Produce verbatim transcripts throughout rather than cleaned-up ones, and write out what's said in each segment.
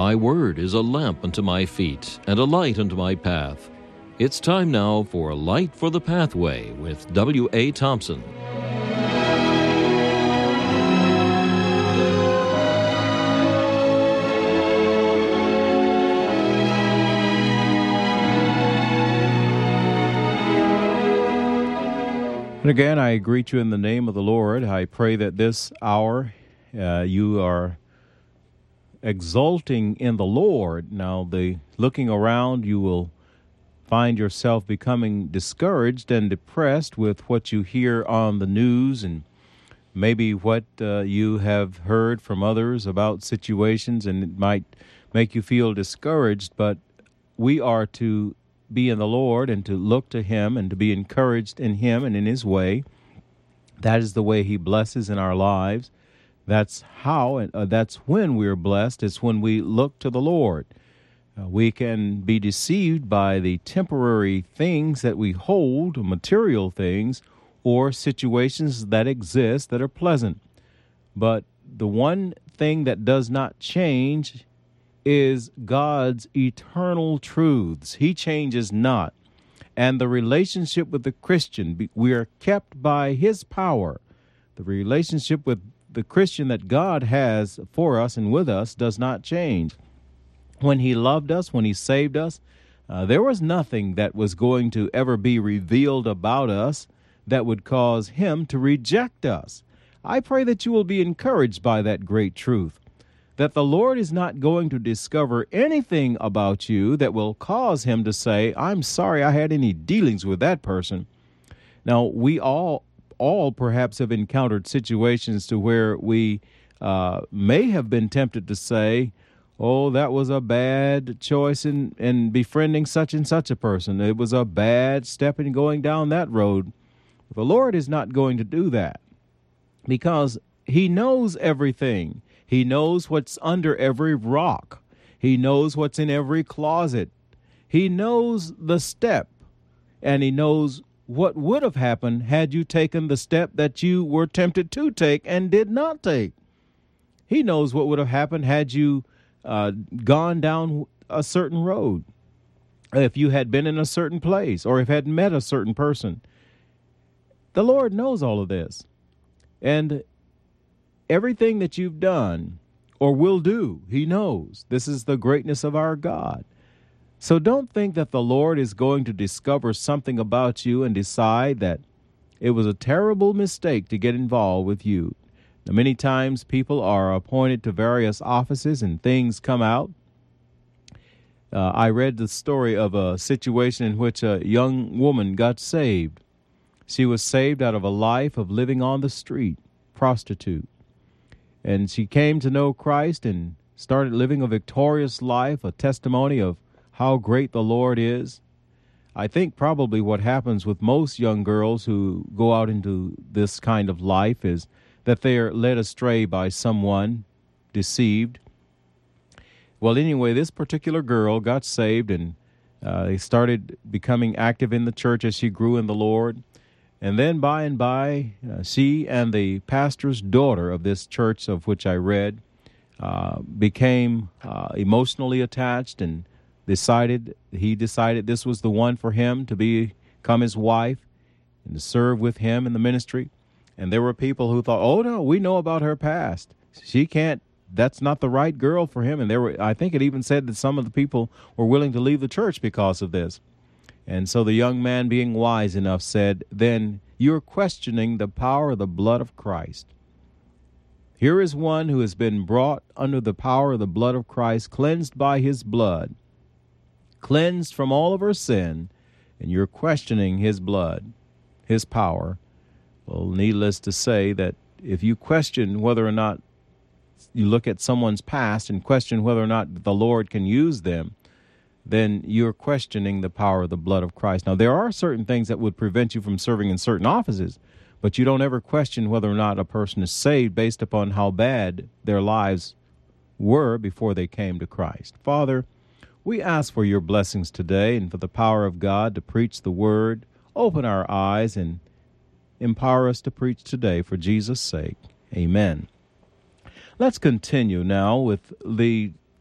Thy word is a lamp unto my feet and a light unto my path. It's time now for Light for the Pathway with W A. Thompson. And again, I greet you in the name of the Lord. I pray that this hour uh, you are exulting in the Lord. Now, the looking around, you will find yourself becoming discouraged and depressed with what you hear on the news and maybe what uh, you have heard from others about situations, and it might make you feel discouraged, but we are to be in the Lord and to look to Him and to be encouraged in Him and in His way. That is the way He blesses in our lives. That's how, and uh, that's when we're blessed. It's when we look to the Lord. Uh, we can be deceived by the temporary things that we hold, material things, or situations that exist that are pleasant. But the one thing that does not change is God's eternal truths. He changes not. And the relationship with the Christian, we are kept by His power. The relationship with the Christian that God has for us and with us does not change. When He loved us, when He saved us, uh, there was nothing that was going to ever be revealed about us that would cause Him to reject us. I pray that you will be encouraged by that great truth, that the Lord is not going to discover anything about you that will cause Him to say, I'm sorry I had any dealings with that person. Now, we all, all perhaps have encountered situations to where we uh, may have been tempted to say, oh, that was a bad choice in, in befriending such and such a person. It was a bad step in going down that road. The Lord is not going to do that because He knows everything. He knows what's under every rock. He knows what's in every closet. He knows the step, and He knows what would have happened had you taken the step that you were tempted to take and did not take. He knows what would have happened had you uh, gone down a certain road, if you had been in a certain place, or if had met a certain person. The Lord knows all of this. And everything that you've done or will do, He knows. This is the greatness of our God. So don't think that the Lord is going to discover something about you and decide that it was a terrible mistake to get involved with you. Now, many times people are appointed to various offices and things come out. Uh, I read the story of a situation in which a young woman got saved. She was saved out of a life of living on the street, prostitute. And she came to know Christ and started living a victorious life, a testimony of how great the Lord is. I think probably what happens with most young girls who go out into this kind of life is that they are led astray by someone, deceived. Well, anyway, this particular girl got saved, and uh, they started becoming active in the church as she grew in the Lord. And then by and by, uh, she and the pastor's daughter of this church of which I read uh, became uh, emotionally attached and decided, he decided this was the one for him to be, become his wife and to serve with him in the ministry. And there were people who thought, oh, no, we know about her past. She can't, that's not the right girl for him. And there were, I think it even said that some of the people were willing to leave the church because of this. And so the young man, being wise enough, said, then you're questioning the power of the blood of Christ. Here is one who has been brought under the power of the blood of Christ, cleansed by His blood, cleansed from all of her sin, and you're questioning His blood, His power. Well, needless to say that if you question whether or not you look at someone's past and question whether or not the Lord can use them, then you're questioning the power of the blood of Christ. Now, there are certain things that would prevent you from serving in certain offices, but you don't ever question whether or not a person is saved based upon how bad their lives were before they came to Christ. Father, we ask for your blessings today and for the power of God to preach the word. Open our eyes and empower us to preach today for Jesus' sake. Amen. Let's continue now with the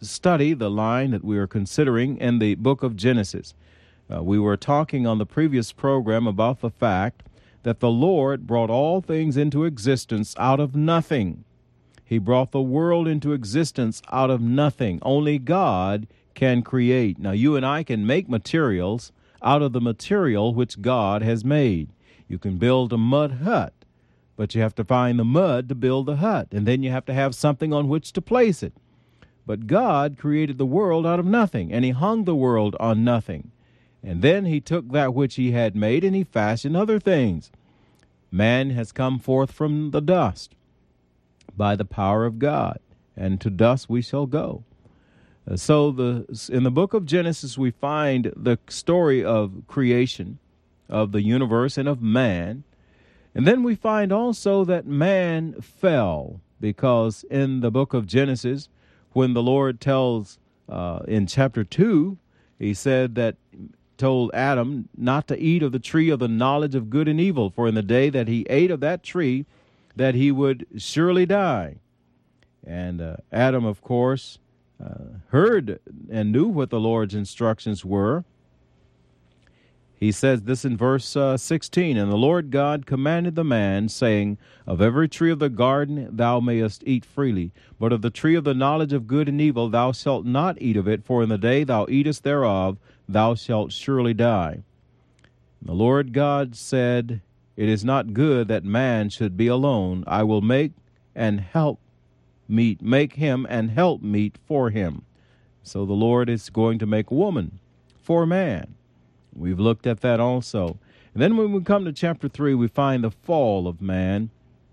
study the line that we are considering in the book of Genesis. Uh, we were talking on the previous program about the fact that the Lord brought all things into existence out of nothing. He brought the world into existence out of nothing. Only God can create. Now, you and I can make materials out of the material which God has made. You can build a mud hut, but you have to find the mud to build the hut, and then you have to have something on which to place it. But God created the world out of nothing, and he hung the world on nothing. And then he took that which he had made, and he fashioned other things. Man has come forth from the dust by the power of God, and to dust we shall go. Uh, so the in the book of Genesis, we find the story of creation, of the universe, and of man. And then we find also that man fell, because in the book of Genesis, when the Lord tells uh, in chapter two, he said that, told Adam not to eat of the tree of the knowledge of good and evil, for in the day that he ate of that tree, that he would surely die. And uh, Adam, of course, uh, heard and knew what the Lord's instructions were. He says this in verse uh, sixteen, "And the Lord God commanded the man, saying, Of every tree of the garden thou mayest eat freely, but of the tree of the knowledge of good and evil thou shalt not eat of it, for in the day thou eatest thereof thou shalt surely die. And the Lord God said, It is not good that man should be alone. I will make and help meet, make him and help meet for him." So the Lord is going to make a woman for man. We've looked at that also. And then when we come to chapter three, we find the fall of man.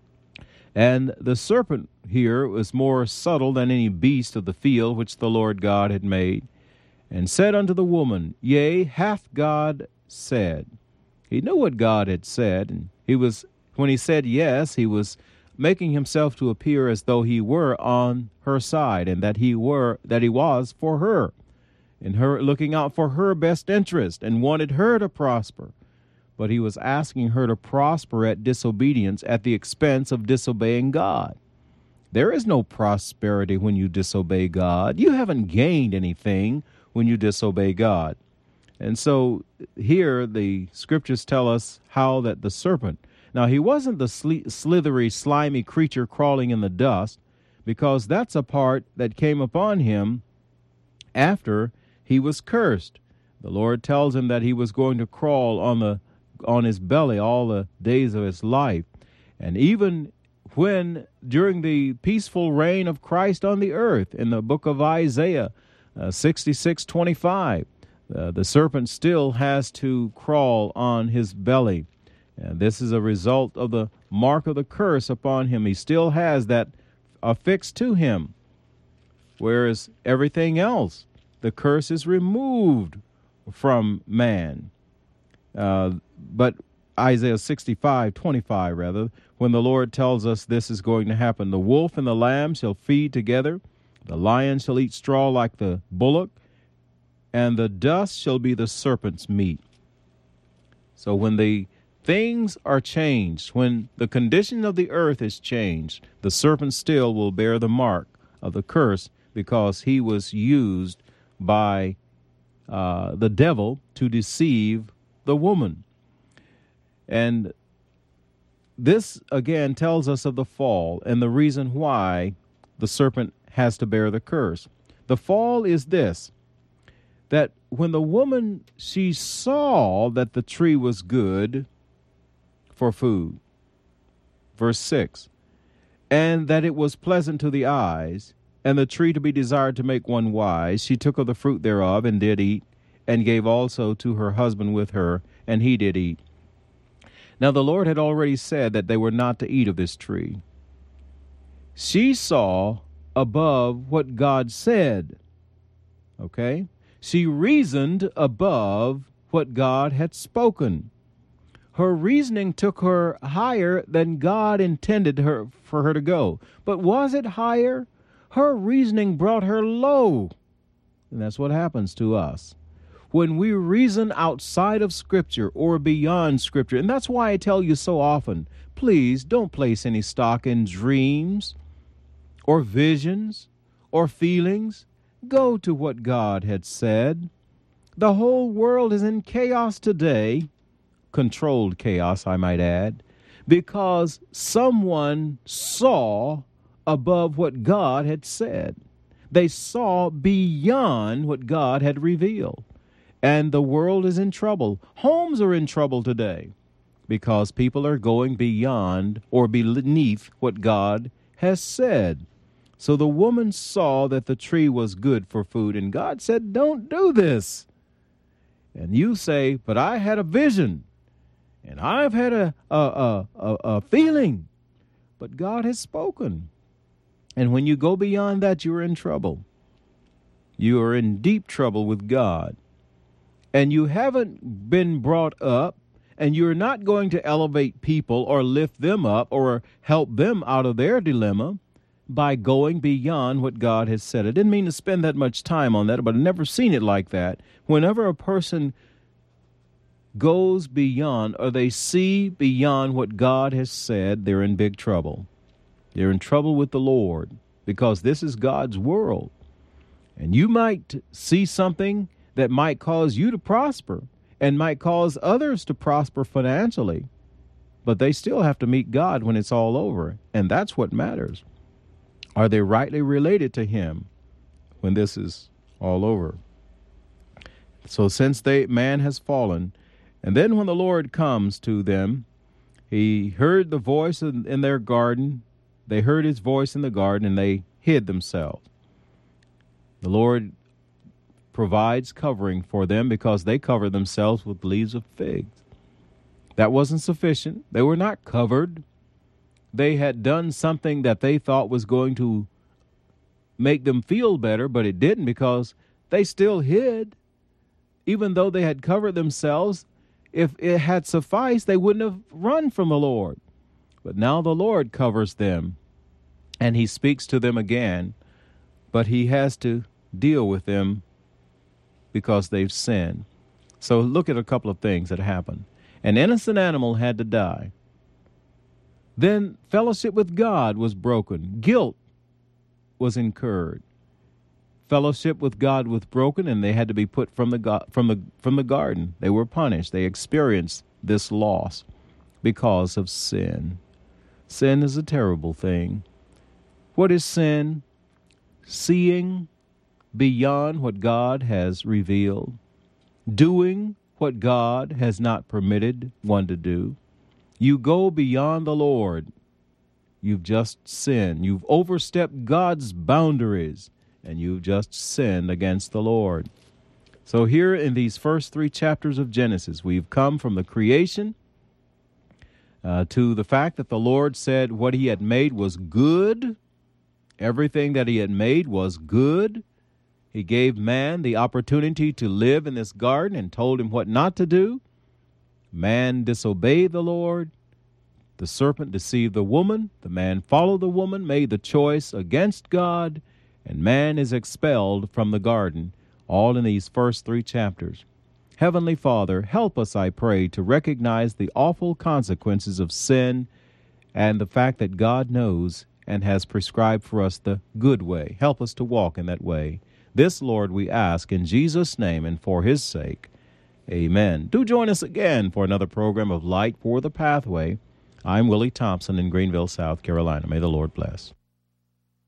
And the serpent here was more subtle than any beast of the field which the Lord God had made. And said unto the woman, Yea, hath God said. He knew what God had said, and he was, when he said yes, he was making himself to appear as though he were on her side, and that he were, that he was for her, and her looking out for her best interest, and wanted her to prosper. But he was asking her to prosper at disobedience at the expense of disobeying God. There is no prosperity when you disobey God. You haven't gained anything when you disobey God. And so here the scriptures tell us how that the serpent, now he wasn't the sli- slithery, slimy creature crawling in the dust, because that's a part that came upon him after he was cursed. The Lord tells him that he was going to crawl on the on his belly all the days of his life. And even when during the peaceful reign of Christ on the earth, in the book of Isaiah uh, sixty-six twenty-five, uh, the serpent still has to crawl on his belly. And this is a result of the mark of the curse upon him. He still has that affixed to him, whereas everything else, the curse is removed from man. Uh, but Isaiah sixty-five twenty-five, rather, when the Lord tells us this is going to happen, the wolf and the lamb shall feed together, the lion shall eat straw like the bullock, and the dust shall be the serpent's meat. So when the things are changed, when the condition of the earth is changed, the serpent still will bear the mark of the curse, because he was used by uh, the devil to deceive the woman. And this, again, tells us of the fall and the reason why the serpent has to bear the curse. The fall is this, that when the woman, she saw that the tree was good for food, verse six, and that it was pleasant to the eyes, and the tree to be desired to make one wise, she took of the fruit thereof and did eat, and gave also to her husband with her, and he did eat. Now the Lord had already said that they were not to eat of this tree. She saw above what God said. Okay? She reasoned above what God had spoken. Her reasoning took her higher than God intended her for her to go. But was it higher? Her reasoning brought her low. And that's what happens to us when we reason outside of Scripture or beyond Scripture. And that's why I tell you so often, please don't place any stock in dreams or visions or feelings. go to what God had said. The whole world is in chaos today, controlled chaos, I might add, because someone saw above what God had said. They saw beyond what God had revealed. And the world is in trouble. Homes are in trouble today because people are going beyond or beneath what God has said. So the woman saw that the tree was good for food, and God said, don't do this. And you say, but I had a vision, and I've had a, a, a, a, a feeling. But God has spoken. And when you go beyond that, you're in trouble. You are in deep trouble with God. And you haven't been brought up, and you're not going to elevate people or lift them up or help them out of their dilemma by going beyond what God has said. I didn't mean to spend that much time on that, but I've never seen it like that. Whenever a person goes beyond or they see beyond what God has said, they're in big trouble. They're in trouble with the Lord because this is God's world. And you might see something that might cause you to prosper and might cause others to prosper financially, but they still have to meet God when it's all over, and that's what matters. Are they rightly related to Him when this is all over? So since they man has fallen, and then when the Lord comes to them, He heard the voice in, in their garden. They heard His voice in the garden, and they hid themselves. The Lord provides covering for them because they cover themselves with leaves of figs. That wasn't sufficient. They were not covered. They had done something that they thought was going to make them feel better, but it didn't because they still hid. Even though they had covered themselves, if it had sufficed, they wouldn't have run from the Lord. But now the Lord covers them, and He speaks to them again, but He has to deal with them because they've sinned. So look at a couple of things that happened. An innocent animal had to die. Then fellowship with God was broken. Guilt was incurred. Fellowship with God was broken, and they had to be put from the go- from the from the garden. They were punished. They experienced this loss because of sin. Sin is a terrible thing. What is sin? Seeing beyond what God has revealed, doing what God has not permitted one to do. You go beyond the Lord. You've just sinned. You've overstepped God's boundaries, and you've just sinned against the Lord. So here in these first three chapters of Genesis, we've come from the creation uh, to the fact that the Lord said what He had made was good. Everything that He had made was good. He gave man the opportunity to live in this garden and told him what not to do. Man disobeyed the Lord. The serpent deceived the woman. The man followed the woman, made the choice against God, and man is expelled from the garden, all in these first three chapters. Heavenly Father, help us, I pray, to recognize the awful consequences of sin and the fact that God knows and has prescribed for us the good way. Help us to walk in that way. This, Lord, we ask in Jesus' name and for His sake. Amen. Do join us again for another program of Light for the Pathway. I'm Willie Thompson in Greenville, South Carolina. May the Lord bless.